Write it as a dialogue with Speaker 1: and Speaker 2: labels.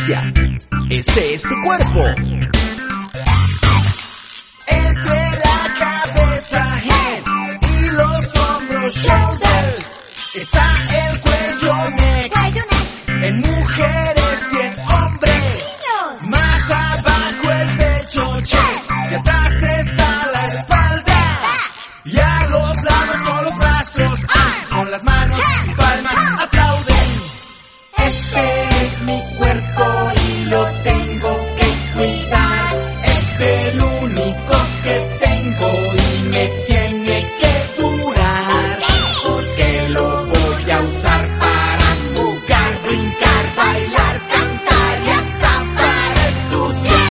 Speaker 1: potencia. Este es tu cuerpo.
Speaker 2: Entre la cabeza, head, y los hombros, shoulders, está el cuello, neck, en mujeres y en hombres. Más abajo el pecho, chest, y atrás está la espalda. Y a los lados son los brazos, con las manos y palmas